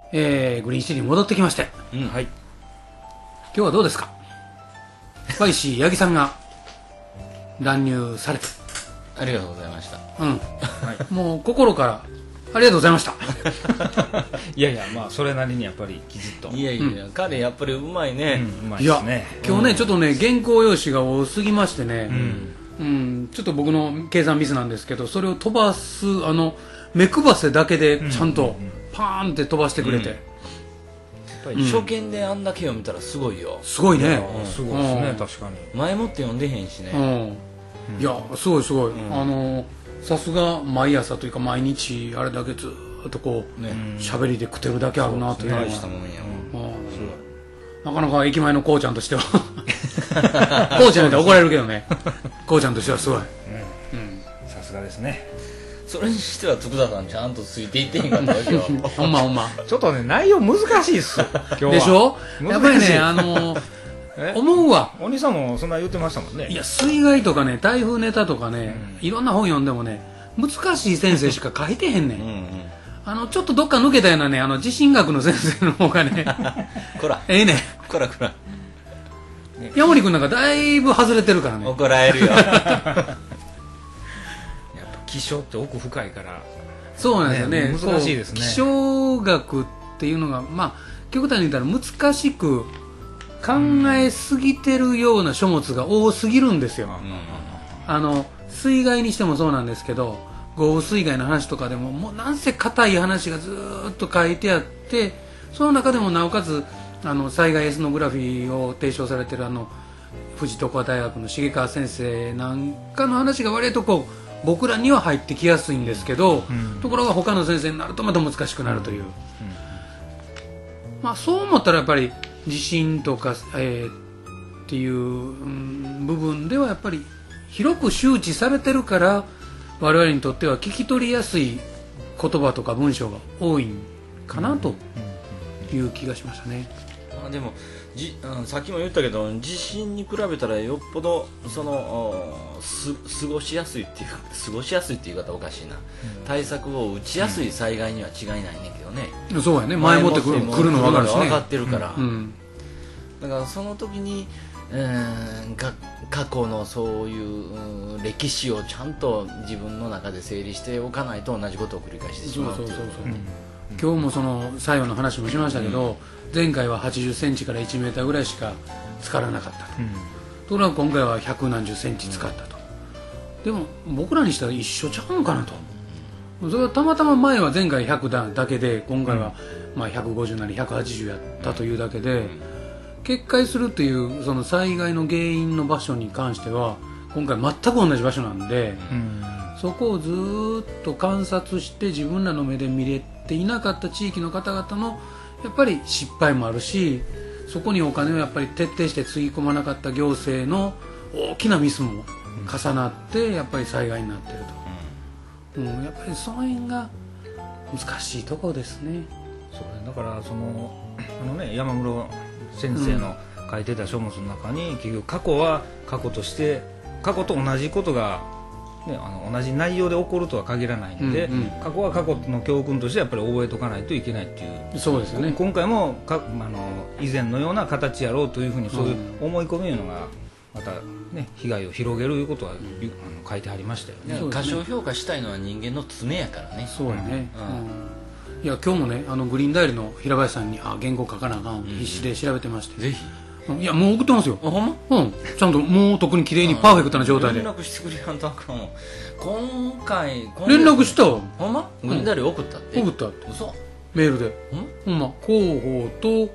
グリーンシティに戻ってきまして、 はい、 今日はどうですか。スパイシー八木さんが乱入されてありがとうございました。 もう心からありがとうございましたいやいや、まあそれなりにやっぱりきちっと。 いやいや、彼やっぱりうまいね。 うまいですね。 今日ね、ちょっとね原稿用紙が多すぎましてね、ちょっと僕の計算ミスなんですけど、それを飛ばす目配せだけでちゃんとパーンって飛ばしてくれて、 初見であんだけ読めたらすごいよ。 すごいね。 すごいですね、確かに。 前もって読んでへんしね。 いや、すごいすごい。さすが毎朝というか毎日あれだけずっとこう喋りで食ってるだけあるなというのは、なかなか駅前のこうちゃんとしてはこうちゃんやったら怒られるけどね、こうちゃんとしてはすごい。 さすがですね。 それにしては佃さんちゃんとついていってへんかったわけよ。 ほんまほんま。 ちょっとね、内容難しいっす今日は。 でしょ。やっぱりね、思うわ。 お兄さんもそんな言ってましたもんね。 いや、水害とかね、台風ネタとかね、いろんな本読んでもね、難しい先生しか書いてへんねん。ちょっとどっか抜けたようなね、地震学の先生の方がねこらええねん。 こらこら、 ヤモリ君なんかだいぶ外れてるからね。 怒られるよやっぱ気象って奥深いから。 そうなんですよね。 難しいですね。 気象学っていうのが、まあ極端に言ったら難しく考えすぎてるような書物が多すぎるんですよ。水害にしてもそうなんですけど、豪雨水害の話とかでももうなんせ硬い話がずーっと書いてあって、その中でもなおかつ災害エスノグラフィーを提唱されてる富士徳和大学の重川先生なんかの話が割とこう僕らには入ってきやすいんですけど、ところが他の先生になるとまた難しくなるという、まあそう思ったらやっぱり地震とか、っていう、部分ではやっぱり広く周知されてるから我々にとっては聞き取りやすい言葉とか文章が多いんかなという気がしましたね。 でもさっきも言ったけど、地震に比べたらよっぽど過ごしやすいっていう過ごしやすいっていう言い方おかしいな、対策を打ちやすい災害には違いないねんけどね。 そうやね、前もって来るの分かるしね、 分かってるから、だからその時に過去のそういう歴史をちゃんと自分の中で整理しておかないと同じことを繰り返してしまう。今日もその作用の話もしましたけど、前回は80センチから1メーターぐらいしか浸からなかったと、ところが今回は100何十センチ浸かったと。でも僕らにしたら一緒ちゃうのかなと。それはたまたま前は前回100だけで今回はまあ150なり180やったというだけで、決壊するというその災害の原因の場所に関しては今回全く同じ場所なんで、そこをずっと観察して自分らの目で見れていなかった地域の方々のやっぱり失敗もあるし、そこにお金をやっぱり徹底してつぎ込まなかった行政の大きなミスも重なってやっぱり災害になっていると、やっぱりその辺が難しいところですね。 そうだから山室先生の書いてた書物の中に、結局過去は過去として過去と同じことが、同じ内容で起こるとは限らないので、過去は過去の教訓としてやっぱり覚えておかないといけないっていう。 そうですよね。 今回も以前のような形やろうというふうに、そういう思い込みいうのがまたね、被害を広げるいうことは書いてありましたよね。 過小評価したいのは人間の常やからね。 そうやね。いや今日もねグリーンダイヤルの平林さんに原稿書かなあかん必死で調べてまして、 ぜひ。 いやもう送ってますよ。 ほんま？ ちゃんともう特に綺麗にパーフェクトな状態で連絡してくれやんとあかん。今回連絡した。 ほんま？グリーンダイヤル送ったって。 送ったって。 嘘？ メールで。ほんま広報と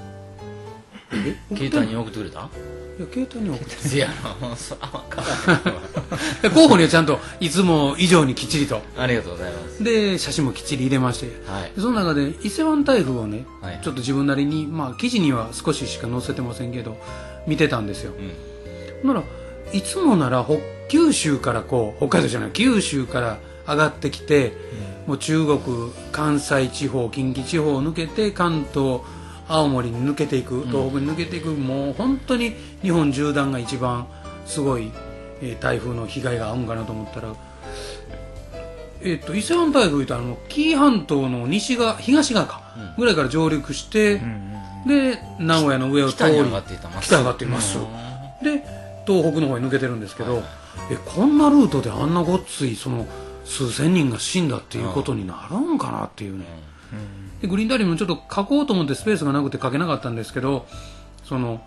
携帯に送ってくれた？ いや携帯に送ってせやろ、そら分からん候補にはちゃんといつも以上にきっちりと、 ありがとうございます。 で写真もきっちり入れまして、その中で伊勢湾台風をね、ちょっと自分なりに、記事には少ししか載せてませんけど見てたんですよ。ならいつもなら九州からこう北海道じゃない九州から上がってきて、もう中国関西地方近畿地方を抜けて関東青森に抜けていく、東北に抜けていく、もう本当に日本縦断が一番すごい、台風の被害があるんかなと思ったら、 伊勢湾台風いうと紀伊半島の東側か、ぐらいから上陸して、で名古屋の上を通り北に上がっていた北に上がっています、で東北の方に抜けてるんですけど、こんなルートであんなごっついその数千人が死んだっていうことになるんかなっていうね、でグリーンダイリーもちょっと書こうと思ってスペースがなくて書けなかったんですけど、その、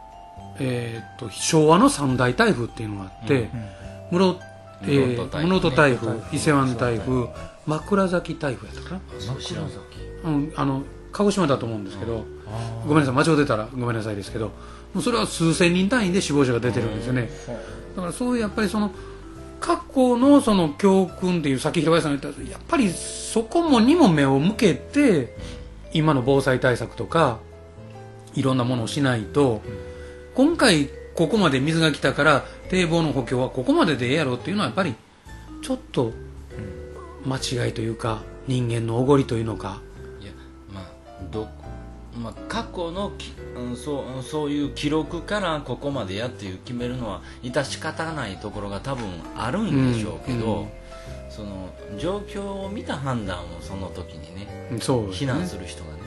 昭和の三大台風っていうのがあって、室戸台風、伊勢湾台風、枕崎台風やったかな、鹿児島だと思うんですけど、ごめんなさい間違ってたらごめんなさいですけど、もうそれは数千人単位で死亡者が出てるんですよね。だからそういうやっぱりその過去のその教訓っていう、さっき平林さんが言ったやっぱりそこにも目を向けて今の防災対策とかいろんなものをしないと、今回ここまで水が来たから堤防の補強はここまででええやろっていうのはやっぱりちょっと間違いというか人間のおごりというのか、 いや過去のそういう記録からここまでやっていう決めるのは致し方ないところが多分あるんでしょうけど、その状況を見た判断をその時にね、非難する人がね、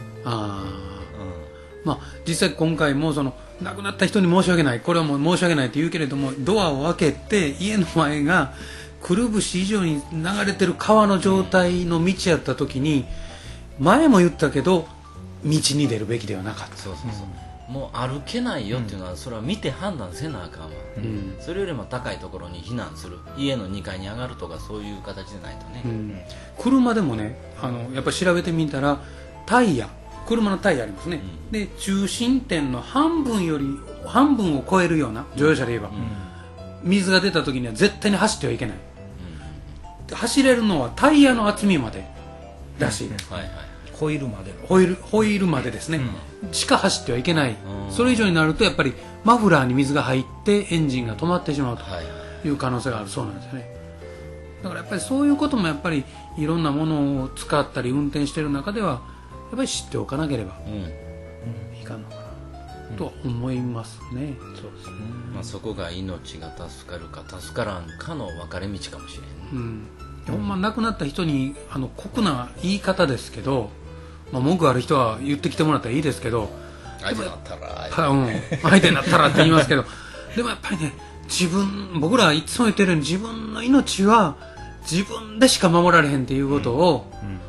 実際今回もその亡くなった人に申し訳ない、これはもう申し訳ないって言うけれども、ドアを開けて家の前がくるぶし以上に流れてる川の状態の道やった時に、前も言ったけど道に出るべきではなかった。 もう歩けないよっていうのは、それは見て判断せなあかんわ、それよりも高いところに避難する、家の2階に上がるとかそういう形でないとね、 車でもね、やっぱり調べてみたら車のタイヤありますね、で中心点の半分を超えるような乗用車で言えば、水が出た時には絶対に走ってはいけない、走れるのはタイヤの厚みまでだし、 ホイールまでホイールまでですね、しか走ってはいけない、それ以上になるとやっぱりマフラーに水が入ってエンジンが止まってしまうという可能性があるそうなんですよね。だからやっぱりそういうこともやっぱりいろんなものを使ったり運転している中ではやっぱり知っておかなければいかんのかなとは思いますね。 そうですね、そこが命が助かるか助からんかの分かれ道かもしれん、 ほんま亡くなった人に酷な言い方ですけど、文句ある人は言ってきてもらったらいいですけど、 相手になったら相手になったらって言いますけどでもやっぱりね、僕らはいつも言ってるように自分の命は自分でしか守られへんっていうことを、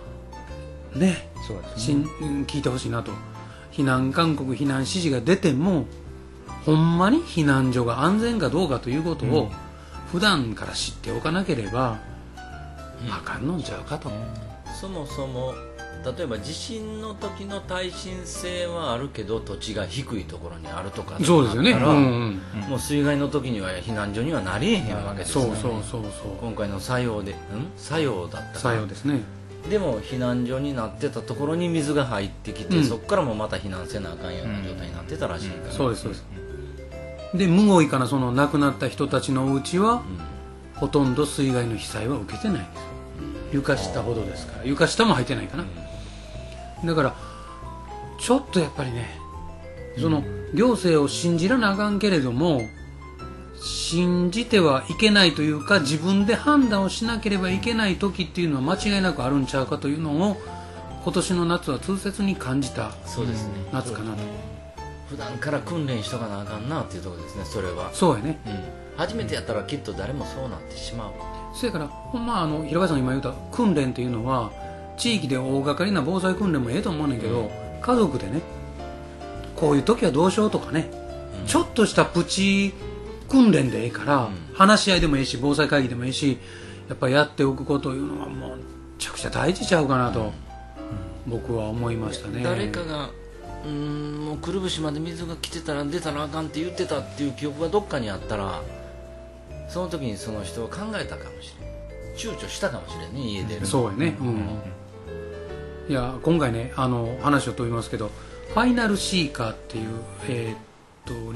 聞いてほしいなと。避難勧告、避難指示が出てもほんまに避難所が安全かどうかということを普段から知っておかなければあかんのんちゃうかと。 そもそも例えば地震の時の耐震性はあるけど土地が低いところにあるとか、 そうですよね、 もう水害の時には避難所にはなりえへんわけですよね。今回の作用だった作用ですね。 でも避難所になってたところに水が入ってきて、そこからもまた避難せなあかんような状態になってたらしいから、 そうですで、むごいかな、その亡くなった人たちのお家は、ほとんど水害の被災は受けてないんですよ。床下ほどですから、床下も入ってないかな、だからちょっとやっぱりね、その行政を信じらなあかんけれども信じてはいけないというか、自分で判断をしなければいけない時っていうのは間違いなくあるんちゃうかというのを今年の夏は痛切に感じた夏かなと。 普段から訓練しとかなあかんなっていうところですね。それはそうやね、 初めてやったらきっと誰もそうなってしまう。 それからほんま平川さん今言った訓練っていうのは地域で大掛かりな防災訓練もええと思うねんけど、家族でね、こういう時はどうしようとかね、ちょっとしたプチ訓練でええから、話し合いでもいいし防災会議でもいいし、やっぱりやっておくこというのはもうめちゃくちゃ大事ちゃうかなと、僕は思いましたね。 誰かがもうくるぶしまで水が来てたら出たらあかんって言ってたっていう記憶がどっかにあったら、その時にその人は考えたかもしれん、躊躇したかもしれんね、家出る。 そうやね、いや今回ね、話を飛びますけど、ファイナルシーカーっていう、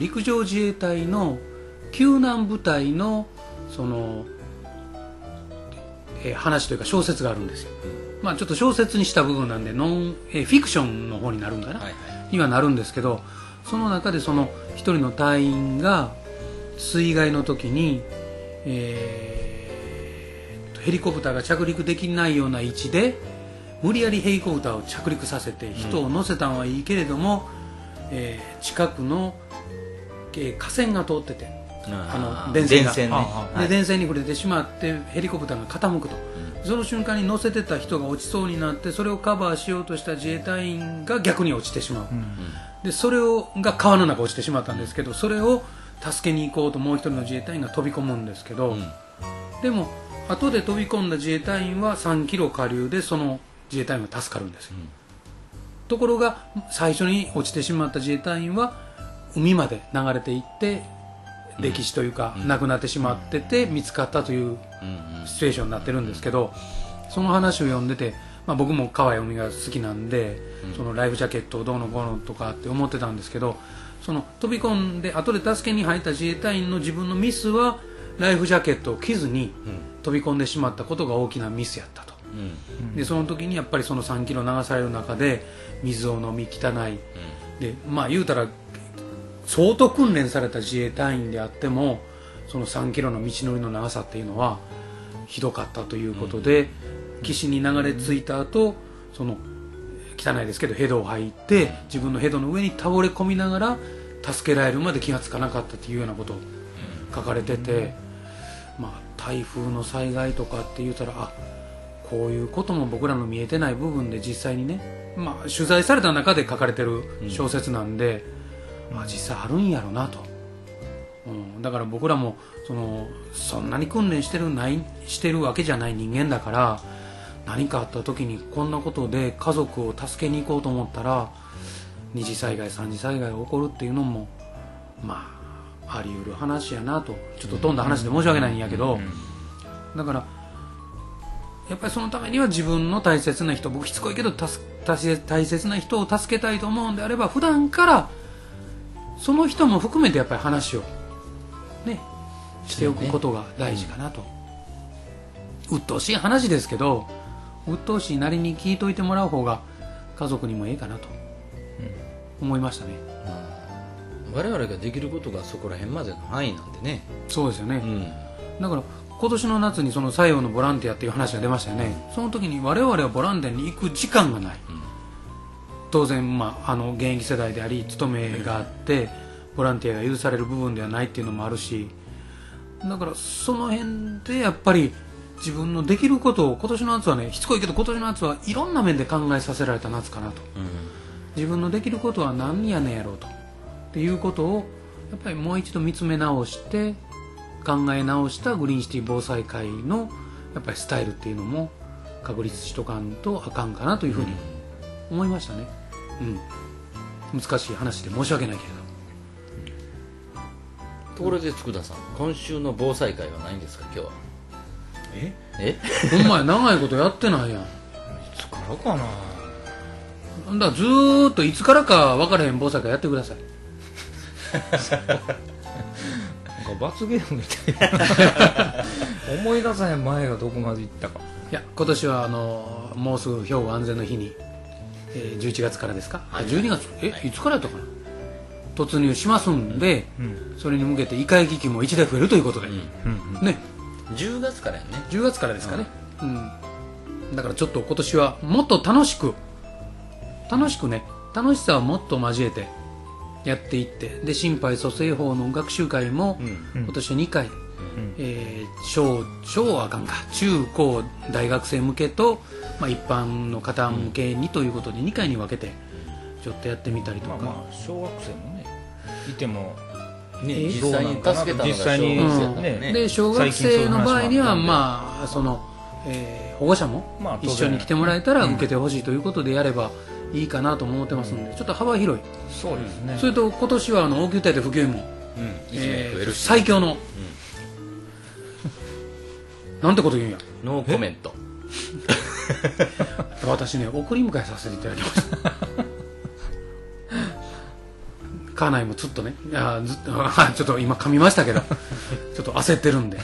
陸上自衛隊の救難部隊のその、話というか小説があるんですよ。ちょっと小説にした部分なんでフィクションの方になるんかな、にはなるんですけど、その中でその一人の隊員が水害の時に、ヘヘリコプターが着陸できないような位置で無理やりヘリコプターを着陸させて人を乗せたのはいいけれども、近くの、河川が通ってて電線が電線ね、 で電線に触れてしまってヘリコプターが傾くと、その瞬間に乗せてた人が落ちそうになってそれをカバーしようとした自衛隊員が逆に落ちてしまう、でそれが川の中落ちてしまったんですけど、それを助けに行こうともう一人の自衛隊員が飛び込むんですけど、でも後で飛び込んだ自衛隊員は3キロ下流でその自衛隊員が助かるんですよ、ところが最初に落ちてしまった自衛隊員は海まで流れていって溺死というか亡くなってしまってて見つかったというシチュエーションになってるんですけど、その話を読んでて、僕も川や海が好きなんで、そのライフジャケットをどうのこうのとかって思ってたんですけど、その飛び込んで後で助けに入った自衛隊員の自分のミスはライフジャケットを着ずに飛び込んでしまったことが大きなミスやったと、でその時にやっぱりその3キロ流される中で水を飲み汚い、で言うたら相当訓練された自衛隊員であってもその3キロの道のりの長さっていうのはひどかったということで、岸に流れ着いた後その汚いですけどヘドを吐いて自分のヘドの上に倒れ込みながら助けられるまで気がつかなかったというようなことを書かれてて、台風の災害とかって言うたらこういうことも僕らの見えてない部分で実際にね、取材された中で書かれてる小説なんで、実際あるんやろなと、だから僕らもそんなに訓練してるわけじゃない人間だから、何かあった時にこんなことで家族を助けに行こうと思ったら二次災害三次災害が起こるっていうのもあり得る話やなと、ちょっと飛んだ話で申し訳ないんやけど、だからやっぱりそのためには自分の大切な人、僕しつこいけど大切な人を助けたいと思うんであれば普段からその人も含めてやっぱり話をねしておくことが大事かなと、鬱陶しい話ですけど鬱陶しいなりに聞いといてもらう方が家族にもええかなと思いましたね、 我々ができることがそこら辺までの範囲なんでね。 そうですよね、だから今年の夏にその西洋のボランティアっていう話が出ましたよね、その時に我々はボランティアに行く時間がない、当然、現役世代であり勤めがあってボランティアが許される部分ではないっていうのもあるし、だからその辺でやっぱり自分のできることを今年の夏はね、しつこいけど今年の夏はいろんな面で考えさせられた夏かなと、自分のできることは何やねんやろうとっていうことをやっぱりもう一度見つめ直して考え直したグリーンシティ防災会のやっぱりスタイルっていうのも確立しとかんとあかんかなというふうに思いましたね、難しい話で申し訳ないけれど。 ところで佃さん、今週の防災会はないんですか今日は。 ほんまや、長いことやってないやん。いつからかな。 だからずーっといつからか分からへん防災会やってください。 なんか罰ゲームみたいな思い出さへん前がどこまで行ったか。 いや今年はもうすぐ兵庫安全の日に、11月からですか、12月いつからやったかな、突入しますんで、それに向けて異界危機も1台増えるということで、ね、 10月からやね。 10月からですかね、だからちょっと今年はもっと楽しくね、楽しさをもっと交えてやっていって、で心肺蘇生法の学習会も今年は2回、小はあかんか、中高大学生向けと、一般の方向けにということで2回に分けてちょっとやってみたりとか、 小学生もねいても実際に助けたのが実際に小学生だもんね。 で小学生の場合には保護者も一緒に来てもらえたら受けてほしいということでやればいいかなと思ってますので、ちょっと幅広い。 そうですね。 それと今年は応急手当普及員も、最強の、なんてこと言うんや。 ノーコメント。 私ね、送り迎えさせていただきました。家内もずっとね、ちょっと今噛みましたけどちょっと焦ってるんで、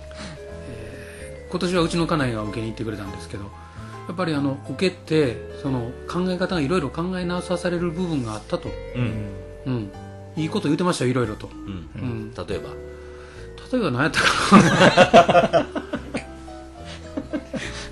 今年はうちの家内が受けに行ってくれたんですけど、やっぱり受けてその考え方がいろいろ考え直される部分があったと、いいこと言ってましたよ、いろいろと、例えば何やったかな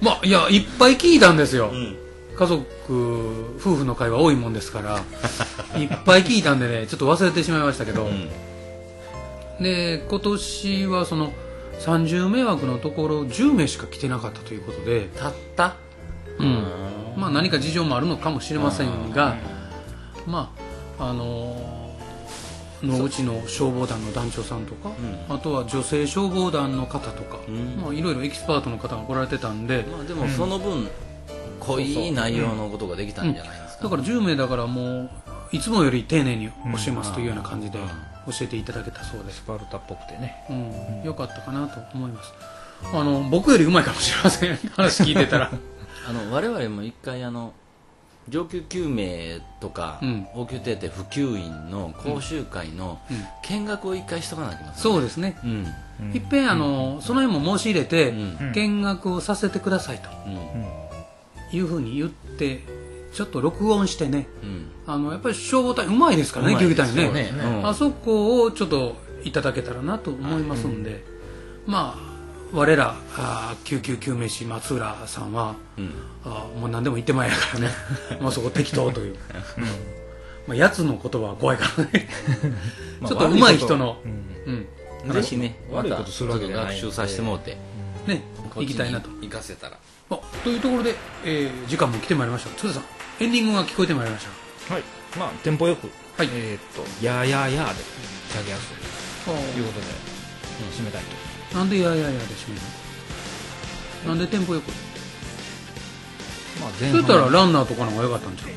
まあいやいっぱい聞いたんですよ、 うん家族夫婦の会話多いもんですからいっぱい聞いたんでねちょっと忘れてしまいましたけど、 うんで今年はその30迷惑のところ10名しか来てなかったということで、 たったまあ何か事情もあるのかもしれませんが、まあ野口の消防団の団長さんとか、あとは女性消防団の方とか、まあいろいろエキスパートの方が来られてたんで、 まあでもその分濃い内容のことができたんじゃないですか。 だから10名だからもういつもより丁寧に教えますというような感じで教えていただけたそうですス。パルタっぽくてね。 よかったかなと思います。僕よりうまいかもしれません話聞いてたら我々も一回上級救命とか、応急手当普及員の講習会の見学を一回しとかなきゃいけません、 そうですね、いっぺんその辺も申し入れて、見学をさせてくださいというふうに言ってちょっと録音してね、やっぱり消防隊うまいですからね、救急隊ね、あそこをちょっといただけたらなと思いますんで、まあ我ら救急救命士松浦さんは、もう何でも言ってまいやからねまあそこ適当というまあやつの言葉は怖いからねちょっと上手い人の、 ぜひねまた悪いことするわけじゃない学習させてもらってね行きたいなと行かせたらというところで、時間も来てまいりました。津田さんエンディングが聞こえてまいりました。 はい。まあテンポよく、 はいやーやーやーでチャゲアスということで、締めたいと。 なんでやややで締めるの？なんでテンポよく？ まあそうやったらランナーとかの方が良かったんじゃん。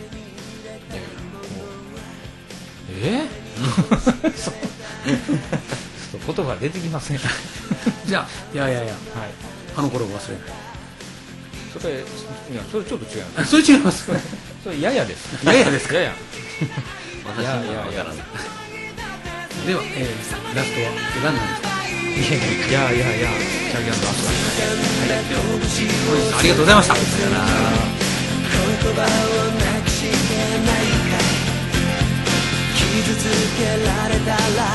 そう言葉出てきませんじゃあややや、 はい、 あの頃を忘れない。 それちょっと違うそれ違いますそれややですややですか？ やや私には分からないでは、ラストはランナーです。 いやチャゲアンドアスありがとうございました。 言葉をなくしてないか傷つけられたら